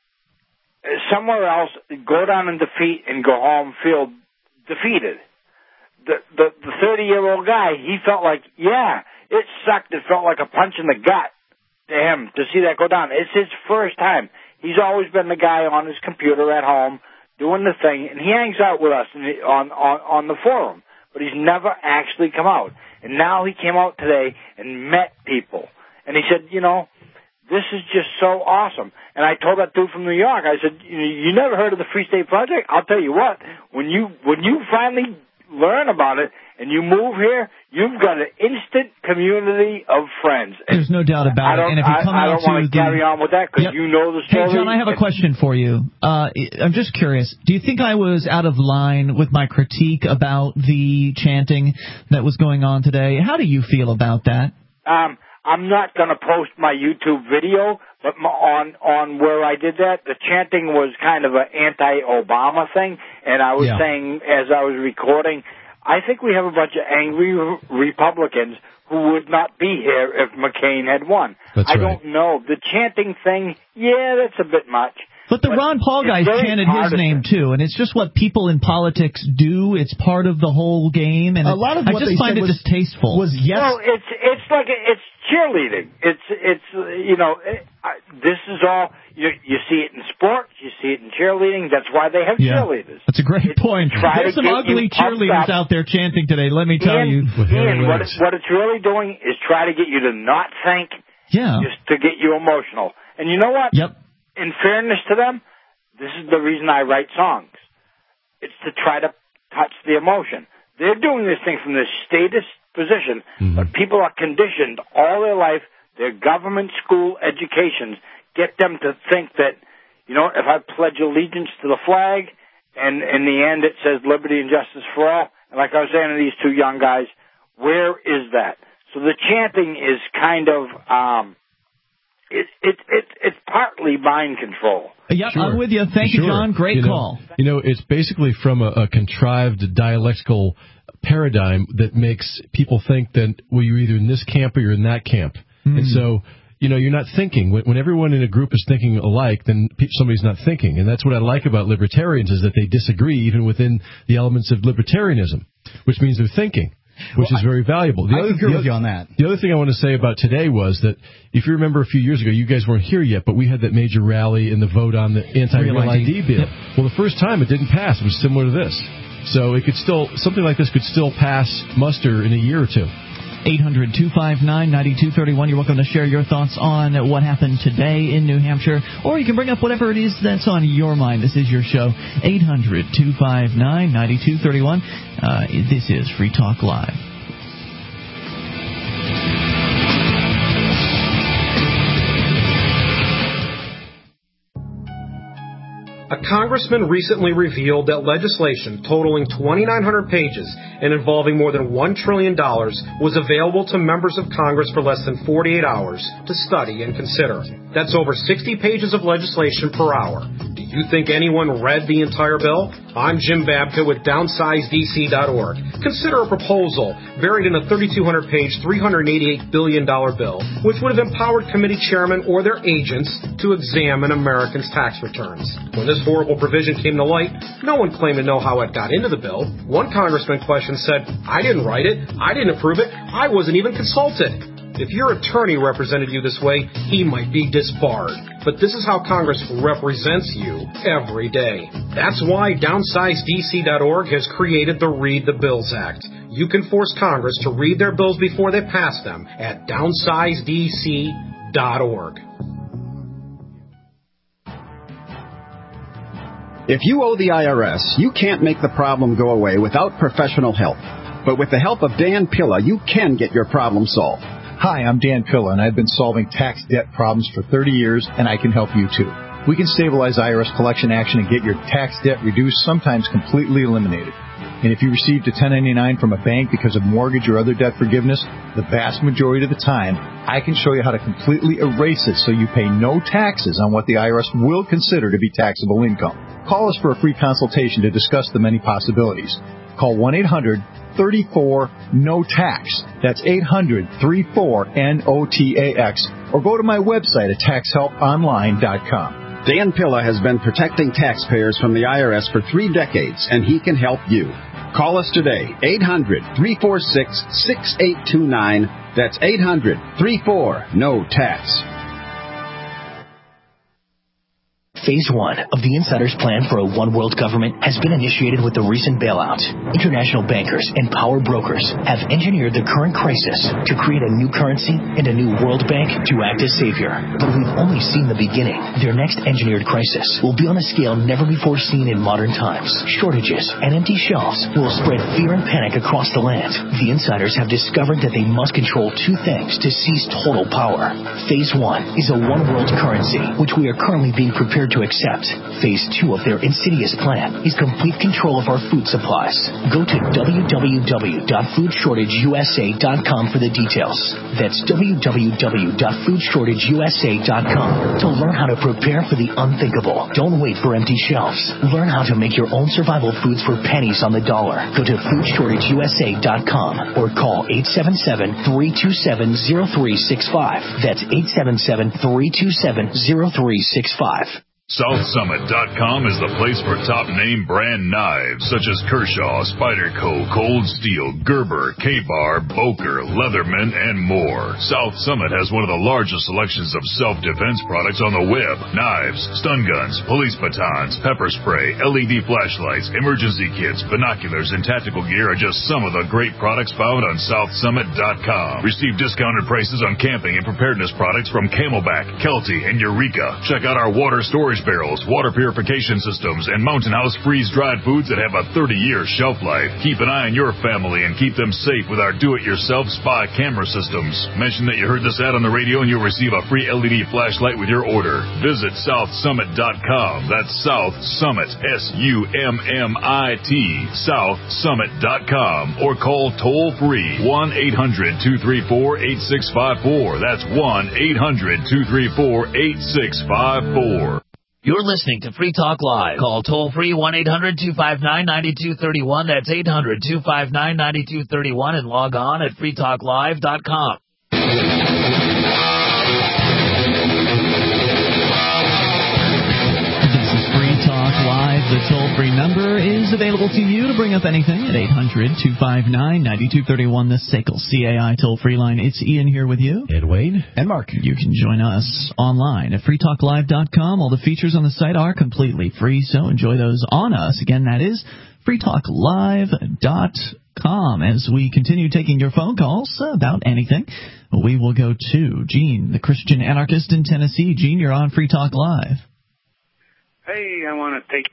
Somewhere else, go down in defeat and go home feel defeated. The the the thirty-year-old guy, he felt like, yeah, it sucked. It felt like a punch in the gut to him to see that go down. It's his first time. He's always been the guy on his computer at home doing the thing, and he hangs out with us on on on the forum, but he's never actually come out. And now he came out today and met people. And he said, you know, this is just so awesome. And I told that dude from New York, I said, you, you never heard of the Free State Project? I'll tell you what, when you when you finally learn about it and you move here, you've got an instant community of friends. There's no doubt about it. And if you come I, I out don't want to the... carry on with that because Yep. you know the story. Hey, John, I have a question for you. Uh, I'm just curious. Do you think I was out of line with my critique about the chanting that was going on today? How do you feel about that? Um, I'm not going to post my YouTube video, but m- on on where I did that, the chanting was kind of an anti-Obama thing, and I was Yeah. saying as I was recording, I think we have a bunch of angry re- Republicans who would not be here if McCain had won. That's I right. don't know. The chanting thing, yeah, that's a bit much. But the But Ron Paul guy it's very chanted his partisan. name, too, and it's just what people in politics do. It's part of the whole game, and A lot of I what just they find said it was- distasteful. Was yes. Well, it's it's like a, it's cheerleading. It's it's uh, you know it, uh, this is all you you see it in sports, you see it in cheerleading. That's why they have Yeah. cheerleaders. That's a great point. try There's to some get ugly you pumped cheerleaders up. out there chanting today, let me tell Ian, you. Ian, what, it, what it's really doing is try to get you to not think, Yeah. just to get you emotional. And you know what? Yep. In fairness to them, this is the reason I write songs. It's to try to touch the emotion. They're doing this thing from this status position, Mm-hmm. but people are conditioned all their life, their government school educations get them to think that, you know, if I pledge allegiance to the flag, and in the end it says liberty and justice for all, and like I was saying to these two young guys, where is that? So the chanting is kind of, um, it, it, it, it's partly mind control. Yep, Sure. I'm with you. Thank you, Sure. John. Great you know, call. You know, it's basically from a, a contrived dialectical paradigm that makes people think that, well, you're either in this camp or you're in that camp. Mm. And so, you know, you're not thinking. When, when everyone in a group is thinking alike, then pe- somebody's not thinking. And that's what I like about libertarians is that they disagree even within the elements of libertarianism, which means they're thinking. Which Well, is very valuable. The I other, agree the with other, you on that. The other thing I want to say about today was that if you remember a few years ago, you guys weren't here yet, but we had that major rally and the vote on the anti-real Real I D I D. bill. Yep. Well, the first time it didn't pass. It was similar to this. So it could still, something like this could still pass muster in a year or two. eight hundred two five nine nine two three one. You're welcome to share your thoughts on what happened today in New Hampshire, or you can bring up whatever it is that's on your mind. This is your show, eight hundred two five nine nine two three one. Uh, this is Free Talk Live. A congressman recently revealed that legislation totaling twenty-nine hundred pages and involving more than one trillion dollars was available to members of Congress for less than forty-eight hours to study and consider. That's over sixty pages of legislation per hour. Do you think anyone read the entire bill? I'm Jim Babka with downsize D C dot org. Consider a proposal buried in a thirty-two hundred page, three hundred eighty-eight billion dollars bill, which would have empowered committee chairmen or their agents to examine Americans' tax returns. When this horrible provision came to light, no one claimed to know how it got into the bill. One congressman questioned said, I didn't write it, I didn't approve it, I wasn't even consulted. If your attorney represented you this way, he might be disbarred. But this is how Congress represents you every day. That's why downsize D C dot org has created the Read the Bills Act. You can force Congress to read their bills before they pass them at downsize D C dot org. If you owe the I R S, you can't make the problem go away without professional help. But with the help of Dan Pilla, you can get your problem solved. Hi, I'm Dan Pilla, and I've been solving tax debt problems for thirty years, and I can help you too. We can stabilize I R S collection action and get your tax debt reduced, sometimes completely eliminated. And if you received a ten ninety-nine from a bank because of mortgage or other debt forgiveness, the vast majority of the time, I can show you how to completely erase it so you pay no taxes on what the I R S will consider to be taxable income. Call us for a free consultation to discuss the many possibilities. Call one eight hundred thirty-four N O T A X. That's eight hundred thirty-four N O T A X. Or go to my website at tax help online dot com. Dan Pilla has been protecting taxpayers from the I R S for three decades, and he can help you. Call us today, eight hundred three four six six eight two nine. That's eight hundred three four N O T A X. Phase one of the insider's plan for a one-world government has been initiated with the recent bailout. International bankers and power brokers have engineered the current crisis to create a new currency and a new World Bank to act as savior. But we've only seen the beginning. Their next engineered crisis will be on a scale never before seen in modern times. Shortages and empty shelves will spread fear and panic across the land. The insiders have discovered that they must control two things to seize total power. Phase one is a one-world currency, which we are currently being prepared to accept. Phase two of their insidious plan is complete control of our food supplies. Go to w w w dot food shortage u s a dot com for the details. That's w w w dot food shortage u s a dot com to learn how to prepare for the unthinkable. Don't wait for empty shelves. Learn how to make your own survival foods for pennies on the dollar. Go to food shortage u s a dot com or call eight seven seven, three two seven, zero three six five. That's eight seven seven, three two seven, zero three six five. South Summit dot com is the place for top-name brand knives such as Kershaw, Spyderco, Cold Steel, Gerber, K-Bar, Boker, Leatherman, and more. South Summit has one of the largest selections of self-defense products on the web. Knives, stun guns, police batons, pepper spray, L E D flashlights, emergency kits, binoculars, and tactical gear are just some of the great products found on South Summit dot com. Receive discounted prices on camping and preparedness products from Camelback, Kelty, and Eureka. Check out our water storage barrels, water purification systems, and Mountain House freeze-dried foods that have a thirty-year shelf life. Keep an eye on your family and keep them safe with our do-it-yourself spy camera systems. Mention that you heard this ad on the radio and you'll receive a free L E D flashlight with your order. Visit South Summit dot com. That's South Summit, S U M M I T, South Summit dot com. Or call toll-free one eight hundred, two three four, eight six five four. That's one eight hundred, two three four, eight six five four. You're listening to Free Talk Live. Call toll-free one eight hundred, two five nine, nine two three one. That's eight hundred, two five nine, nine two three one and log on at free talk live dot com. The toll-free number is available to you to bring up anything at eight hundred, two five nine, nine two three one, the S A C L C A I toll-free line. It's Ian here with you. And Wayne. And Mark. You can join us online at free talk live dot com. All the features on the site are completely free, so enjoy those on us. Again, that is free talk live dot com. As we continue taking your phone calls about anything, we will go to Gene, the Christian anarchist in Tennessee. Gene, you're on Free Talk Live. Hey, I want to take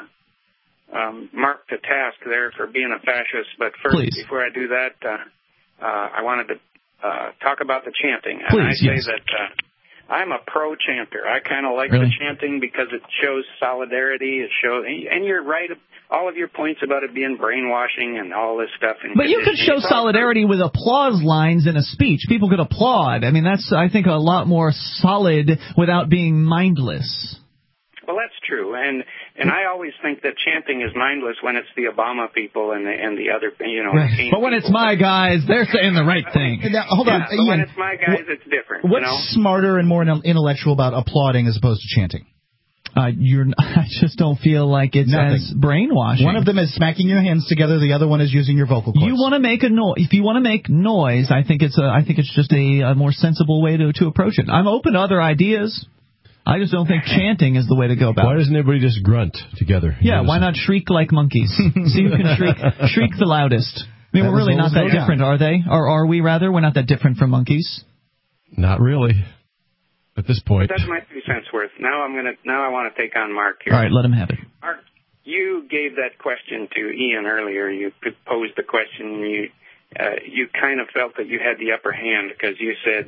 uh, um, Mark to task there for being a fascist, but first, Please. before I do that, uh, uh, I wanted to uh, talk about the chanting. Please, and I say yes. that uh, I'm a pro-chanter. I kind of like Really? the chanting because it shows solidarity. It shows, and you're right, all of your points about it being brainwashing and all this stuff. And But you could show solidarity with applause lines in a speech. People could applaud. I mean, that's, I think, a lot more solid without being mindless. Well, that's true, and and I always think that chanting is mindless when it's the Obama people and the and the other, you know. Right. But when it's my guys, they're saying the right thing. Now, hold yeah, on, but Ian, when it's my guys, it's different. What's you know? smarter and more intellectual about applauding as opposed to chanting? Uh, you're. I just don't feel like it's Nothing. as brainwashing. One of them is smacking your hands together. The other one is using your vocal cords. You want to make a noise. If you want to make noise, I think it's a. I think it's just a, a more sensible way to to approach it. I'm open to other ideas. I just don't think chanting is the way to go about it. Why doesn't everybody just grunt together? Yeah, why not shriek like monkeys? See who can shriek, shriek the loudest. I mean, That we're really was not that always good. different, are they? Or are we, rather? We're not that different from monkeys. Not really. At this point. That's my two cents worth. Now I'm gonna. Now I want to take on Mark here. All right, let him have it. Mark, you gave that question to Ian earlier. You posed the question. And you uh, you kind of felt that you had the upper hand because you said,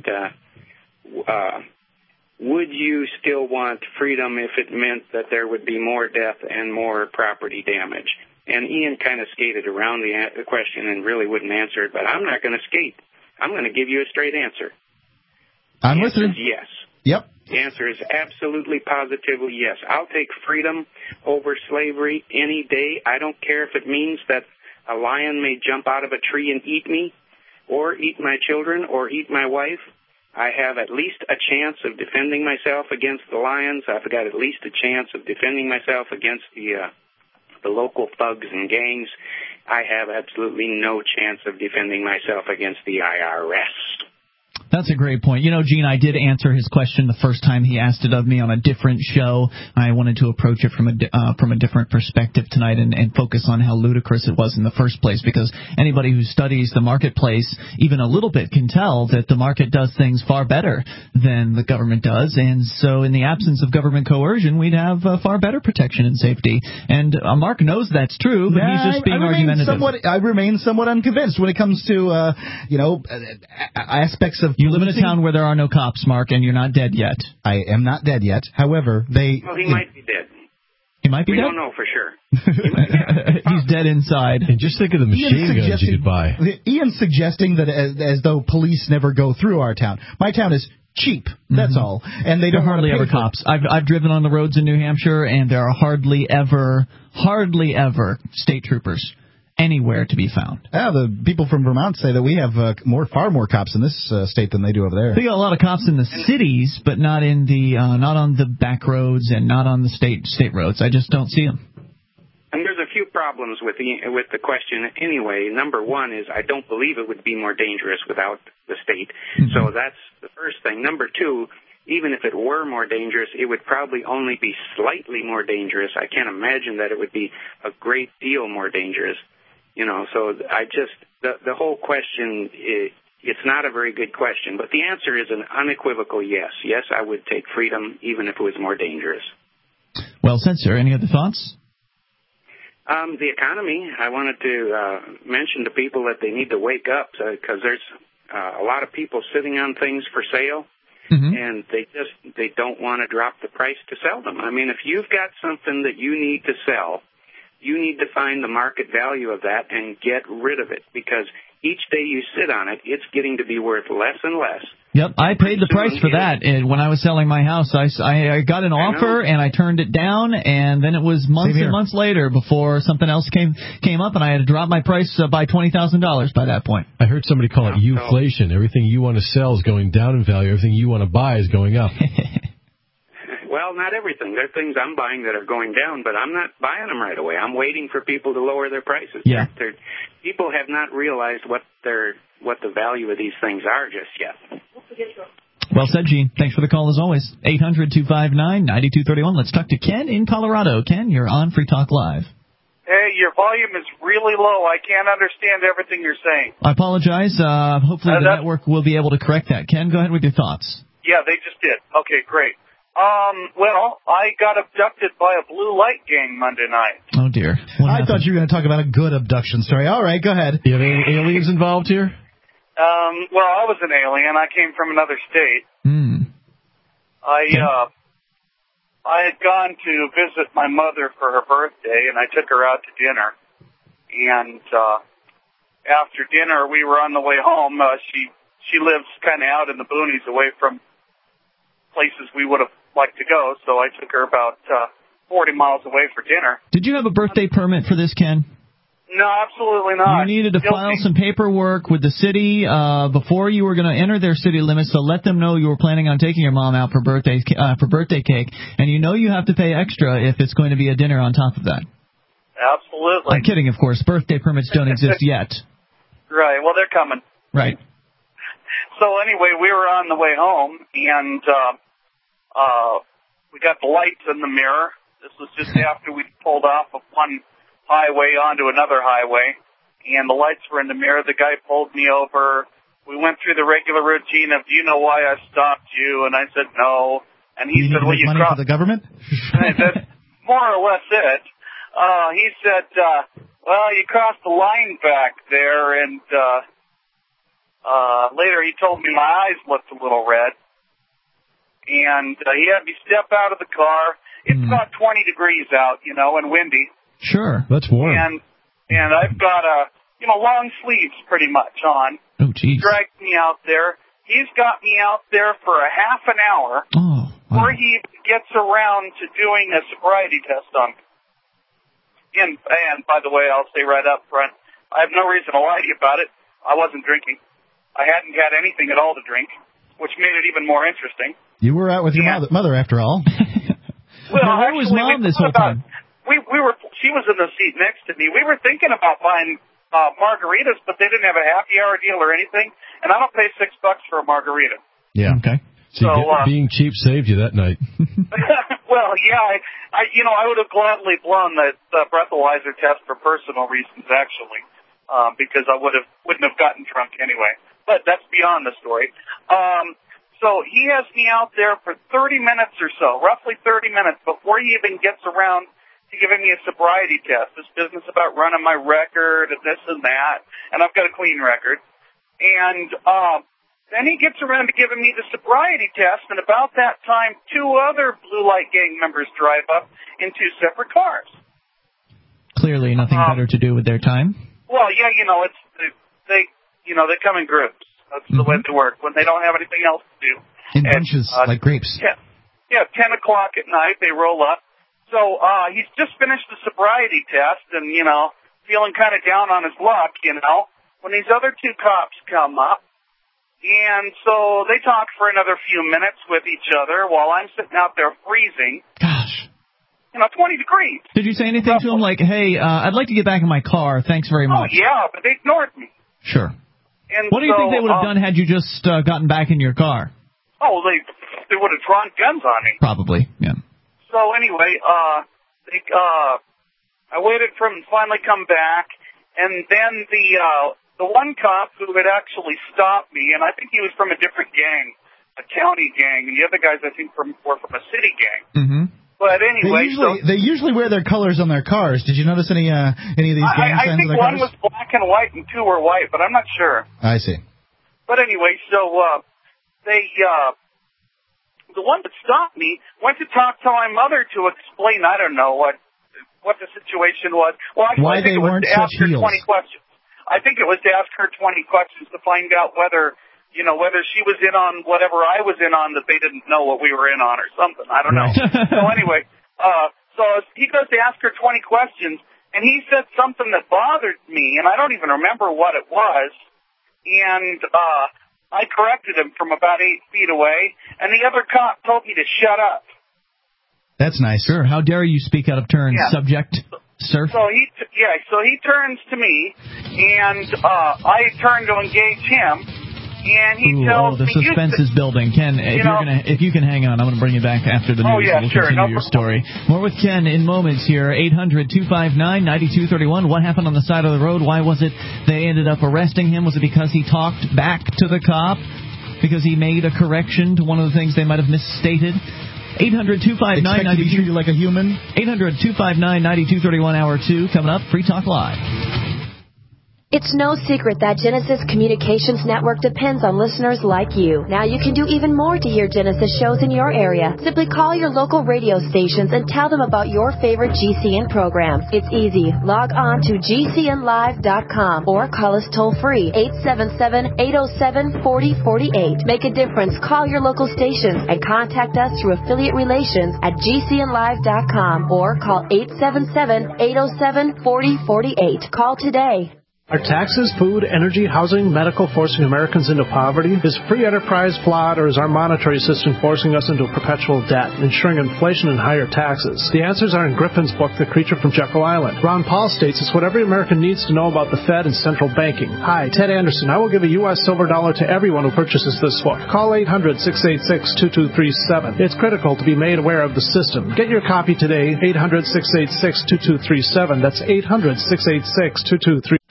uh, uh, would you still want freedom if it meant that there would be more death and more property damage? And Ian kind of skated around the, a- the question and really wouldn't answer it. But I'm not going to skate. I'm going to give you a straight answer. I'm the with you. answer is yes. Yep. The answer is absolutely, positively yes. I'll take freedom over slavery any day. I don't care if it means that a lion may jump out of a tree and eat me, or eat my children, or eat my wife. I have at least a chance of defending myself against the lions. I've got at least a chance of defending myself against the uh, the local thugs and gangs. I have absolutely no chance of defending myself against the I R S. That's a great point. You know, Gene, I did answer his question the first time he asked it of me on a different show. I wanted to approach it from a uh, from a different perspective tonight and, and focus on how ludicrous it was in the first place, because anybody who studies the marketplace even a little bit can tell that the market does things far better than the government does, and so in the absence of government coercion, we'd have uh, far better protection and safety. And uh, Mark knows that's true, but yeah, he's just being I, I argumentative. Somewhat, I remain somewhat unconvinced when it comes to, uh, you know, aspects of... You live in a town where there are no cops, Mark, and you're not dead yet. I am not dead yet. However, they... Well, he might be dead. He might be we dead? We don't know for sure. He's dead inside. And just think of the machine guns you could buy. Ian's suggesting that as, as though police never go through our town. My town is cheap. That's mm-hmm. all. And they there don't are hardly ever cops. I've I've driven on the roads in New Hampshire, and there are hardly ever, hardly ever state troopers anywhere to be found. Yeah, the people from Vermont say that we have uh, more, far more cops in this uh, state than they do over there. We got a lot of cops in the cities, but not in the uh, not on the back roads and not on the state state roads. I just don't see them. And there's a few problems with the with the question anyway. Number one is I don't believe it would be more dangerous without the state. Mm-hmm. So that's the first thing. Number two, even if it were more dangerous, it would probably only be slightly more dangerous. I can't imagine that it would be a great deal more dangerous. You know, so I just, the, the whole question, it, it's not a very good question. But the answer is an unequivocal yes. Yes, I would take freedom even if it was more dangerous. Well said, sir. Any other thoughts? Um, the economy, I wanted to uh, mention to people that they need to wake up because there's uh, a lot of people sitting on things for sale. Mm-hmm. And they just, they don't want to drop the price to sell them. I mean, if you've got something that you need to sell, you need to find the market value of that and get rid of it, because each day you sit on it, it's getting to be worth less and less. Yep, I paid the price for that. And when I was selling my house, I, I got an offer and I turned it down, and then it was months and months later before something else came came up, and I had to drop my price uh, by twenty thousand dollars by that point. I heard somebody call it youflation. Everything you want to sell is going down in value. Everything you want to buy is going up. Well, not everything. There are things I'm buying that are going down, but I'm not buying them right away. I'm waiting for people to lower their prices. Yeah. They're, they're, people have not realized what their what the value of these things are just yet. Well said, Gene. Thanks for the call as always. eight hundred two five nine nine two three one. Let's talk to Ken in Colorado. Ken, you're on Free Talk Live. Hey, your volume is really low. I can't understand everything you're saying. I apologize. Uh, hopefully uh, the network will be able to correct that. Ken, go ahead with your thoughts. Yeah, they just did. Okay, great. Um, well, I got abducted by a blue light gang Monday night. Oh, dear. What I happened? thought you were going to talk about a good abduction story. All right, go ahead. You have any aliens involved here? Um, well, I was an alien. I came from another state. Hmm. I, okay. uh, I had gone to visit my mother for her birthday, and I took her out to dinner. And, uh, after dinner, we were on the way home. Uh, she, she lives kind of out in the boonies away from places we would have liked to go, so I took her about uh, forty miles away for dinner. Did you have a birthday permit for this, Ken? No, absolutely not. You needed to Guilty. file some paperwork with the city uh, before you were going to enter their city limits, so let them know you were planning on taking your mom out for birthday uh, for birthday cake, and you know you have to pay extra if it's going to be a dinner on top of that. Absolutely. I'm kidding, of course. Birthday permits don't exist yet. Right. Well, they're coming. Right. So anyway, we were on the way home, and uh, uh, we got the lights in the mirror. This was just after we pulled off of one highway onto another highway, and the lights were in the mirror. The guy pulled me over. We went through the regular routine of, do you know why I stopped you? And I said, no. And he you said, need to well, make you money crossed. for the government? That's more or less it. Uh, he said, uh, well, you crossed the line back there, and uh, uh, later he told me my eyes looked a little red. And uh, he had me step out of the car. It's mm. about twenty degrees out, you know, and windy. Sure. That's warm. And and I've got a, you know, long sleeves pretty much on. Oh, geez. Dragged me out there. He's got me out there for a half an hour oh, wow. before he gets around to doing a sobriety test on me. And, and, by the way, I'll say right up front, I have no reason to lie to you about it. I wasn't drinking. I hadn't had anything at all to drink, which made it even more interesting. You were out with your yeah. mother, mother, after all. Well, now, where actually, was Mom we this whole about, time? We we were. She was in the seat next to me. We were thinking about buying uh, margaritas, but they didn't have a happy hour deal or anything, and I don't pay six bucks for a margarita. Yeah. Okay. So, So, uh, being cheap saved you that night. Well, yeah, I, I, you know, I would have gladly blown the, the breathalyzer test for personal reasons, actually, um, because I would have wouldn't have gotten drunk anyway. But that's beyond the story. Um, so he has me out there for thirty minutes or so, roughly thirty minutes, before he even gets around to giving me a sobriety test. This business about running my record and this and that, and I've got a clean record. And um, then he gets around to giving me the sobriety test, and about that time, two other Blue Light Gang members drive up in two separate cars. Clearly nothing Um, better to do with their time. Well, yeah, you know, it's they, you know, they come in groups. That's the way they work when they don't have anything else to do. In And, bunches, uh, like grapes. Yeah, yeah, ten o'clock at night they roll up. So uh, he's just finished the sobriety test, and you know, feeling kind of down on his luck, you know, when these other two cops come up. And so they talk for another few minutes with each other while I'm sitting out there freezing. Gosh. You know, twenty degrees. Did you say anything to him like, hey, uh, I'd like to get back in my car. Thanks very Oh, much. yeah, but they ignored me. Sure. And What do you so, think they would have um, done had you just uh, gotten back in your car? Oh, they they would have drawn guns on me. Probably, yeah. So anyway, uh, they, uh, I waited for him to finally come back, and then the uh, the one cop who had actually stopped me, and I think he was from a different gang, a county gang, and the other guys I think from, were from a city gang. Mm-hmm. But They anyway, usually, so they usually wear their colors on their cars. Did you notice any uh, any of these gang I, I signs think on their one cars? was black and white and two were white, but I'm not sure. I see. But anyway, so uh, they, uh, the one that stopped me went to talk to my mother to explain, I don't know what what the situation was. Well, actually, Why I think they it was weren't to ask such her heels. twenty questions. I think it was to ask her twenty questions to find out whether, you know, whether she was in on whatever I was in on that they didn't know what we were in on or something. I don't know. So anyway, uh, so he goes to ask her twenty questions, and he said something that bothered me, and I don't even remember what it was. And uh, I corrected him from about eight feet away, and the other cop told me to shut up. That's nice. Sure. How dare you speak out of turn, Yeah. subject, sir? So he, t- yeah, so he turns to me, and uh, I turn to engage him, and he Ooh, tells oh, the me, you suspense s- is building. Ken, if, you you're know- gonna, if you can hang on, I'm going to bring you back after the news. Oh, yeah, and we'll sure, continue no your problem. story. More with Ken in moments here. eight hundred two five nine nine two three one. What happened on the side of the road? Why was it they ended up arresting him? Was it because he talked back to the cop? Because he made a correction to one of the things they might have misstated? eight hundred two five nine nine two three one. Expect to be treated like a human? eight hundred two five nine nine two three one, hour two, coming up. Free Talk Live. It's no secret that Genesis Communications Network depends on listeners like you. Now you can do even more to hear Genesis shows in your area. Simply call your local radio stations and tell them about your favorite G C N programs. It's easy. Log on to G C N live dot com or call us toll free eight seven seven, eight oh seven, four oh four eight. Make a difference. Call your local stations and contact us through affiliate relations at G C N live dot com or call eight seven seven, eight oh seven, four oh four eight. Call today. Are taxes, food, energy, housing, medical forcing Americans into poverty? Is free enterprise flawed, or is our monetary system forcing us into perpetual debt, ensuring inflation and higher taxes? The answers are in Griffin's book, The Creature from Jekyll Island. Ron Paul states it's what every American needs to know about the Fed and central banking. Hi, Ted Anderson. I will give a U S silver dollar to everyone who purchases this book. Call eight hundred, six eight six, two two three seven. It's critical to be made aware of the system. Get your copy today, eight hundred, six eight six, two two three seven. That's eight hundred, six eight six, two two three seven.